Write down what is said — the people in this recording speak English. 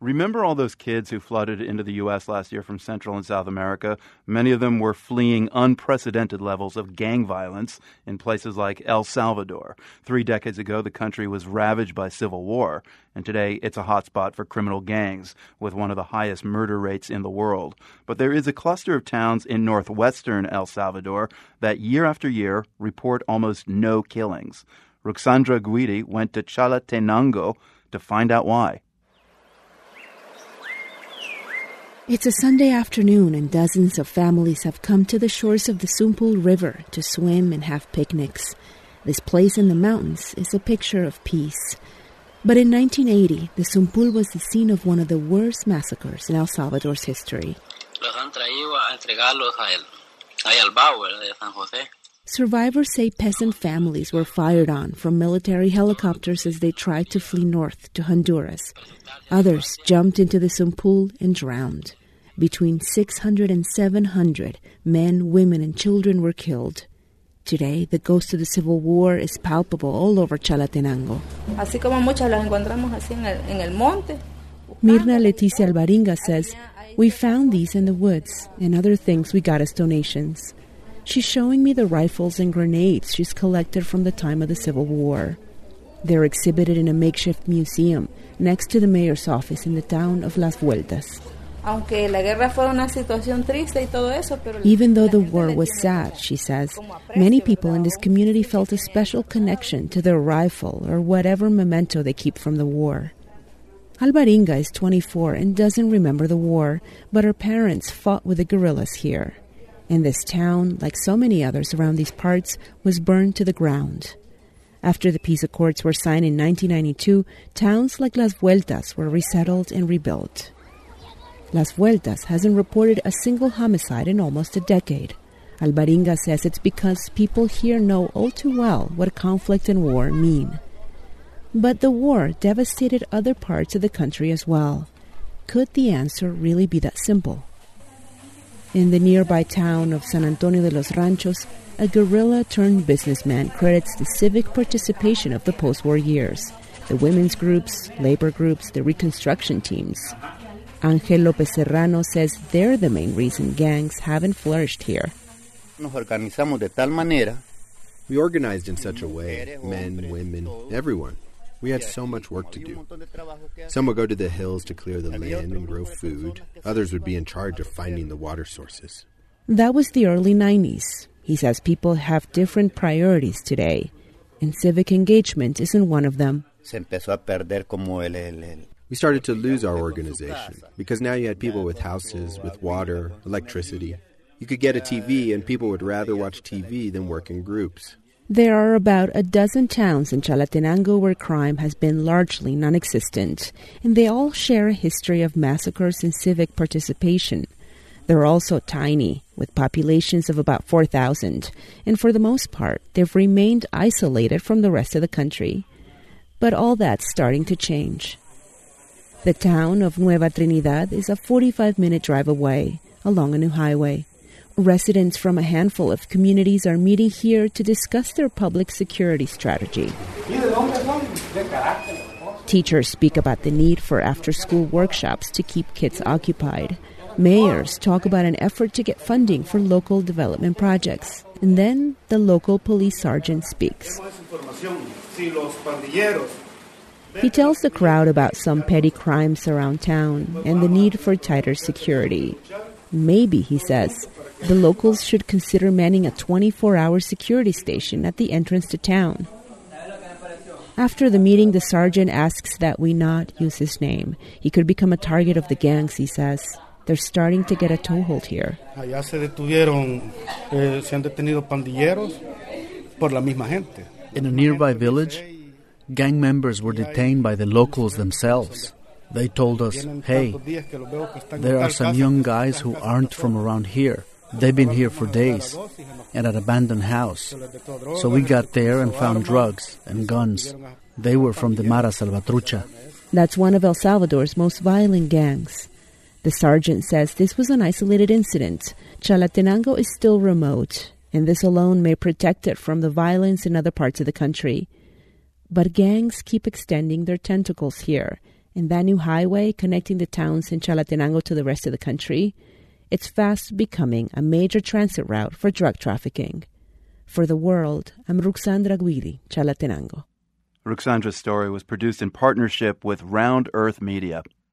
Remember all those kids who flooded into the U.S. last year from Central and South America? Many of them were fleeing unprecedented levels of gang violence in places like El Salvador. 3 decades ago, the country was ravaged by civil war, and today it's a hotspot for criminal gangs with one of the highest murder rates in the world. But there is a cluster of towns in northwestern El Salvador that year after year report almost no killings. Ruxandra Guidi went to Chalatenango to find out why. It's a Sunday afternoon and dozens of families have come to the shores of the Sumpul River to swim and have picnics. This place in the mountains is a picture of peace. But in 1980, the Sumpul was the scene of one of the worst massacres in El Salvador's history. Survivors say peasant families were fired on from military helicopters as they tried to flee north to Honduras. Others jumped into the Sumpul and drowned. Between 600 and 700 men, women, and children were killed. Today, the ghost of the Civil War is palpable all over Chalatenango. Mirna Leticia Alvarenga says, "We found these in the woods, and other things we got as donations." She's showing me the rifles and grenades she's collected from the time of the Civil War. They're exhibited in a makeshift museum next to the mayor's office in the town of Las Vueltas. Even though the war was sad, she says, many people in this community felt a special connection to their rifle or whatever memento they keep from the war. Alvarenga is 24 and doesn't remember the war, but her parents fought with the guerrillas here. And this town, like so many others around these parts, was burned to the ground. After the peace accords were signed in 1992, towns like Las Vueltas were resettled and rebuilt. Las Vueltas hasn't reported a single homicide in almost a decade. Alvarenga says it's because people here know all too well what conflict and war mean. But the war devastated other parts of the country as well. Could the answer really be that simple? In the nearby town of San Antonio de los Ranchos, a guerrilla-turned-businessman credits the civic participation of the post-war years, the women's groups, labor groups, the reconstruction teams. Ángel López Serrano says they're the main reason gangs haven't flourished here. We organized in such a way, men, women, everyone. We had so much work to do. Some would go to the hills to clear the land and grow food. Others would be in charge of finding the water sources. That was the early 90s. He says people have different priorities today, and civic engagement isn't one of them. We started to lose our organization because now you had people with houses, with water, electricity. You could get a TV and people would rather watch TV than work in groups. There are about a dozen towns in Chalatenango where crime has been largely non-existent, and they all share a history of massacres and civic participation. They're also tiny, with populations of about 4,000, and for the most part, they've remained isolated from the rest of the country. But all that's starting to change. The town of Nueva Trinidad is a 45-minute drive away, along a new highway. Residents from a handful of communities are meeting here to discuss their public security strategy. Teachers speak about the need for after-school workshops to keep kids occupied. Mayors talk about an effort to get funding for local development projects. And then the local police sergeant speaks. He tells the crowd about some petty crimes around town and the need for tighter security. Maybe, he says, the locals should consider manning a 24-hour security station at the entrance to town. After the meeting, the sergeant asks that we not use his name. He could become a target of the gangs, he says. They're starting to get a toehold here. In a nearby village, gang members were detained by the locals themselves. They told us, hey, there are some young guys who aren't from around here. They've been here for days, at an abandoned house. So we got there and found drugs and guns. They were from the Mara Salvatrucha. That's one of El Salvador's most violent gangs. The sergeant says this was an isolated incident. Chalatenango is still remote, and this alone may protect it from the violence in other parts of the country. But gangs keep extending their tentacles here, And that new highway connecting the towns in Chalatenango to the rest of the country, it's fast becoming a major transit route for drug trafficking. For The World, I'm Ruxandra Guidi, Chalatenango. Ruxandra's story was produced in partnership with Round Earth Media.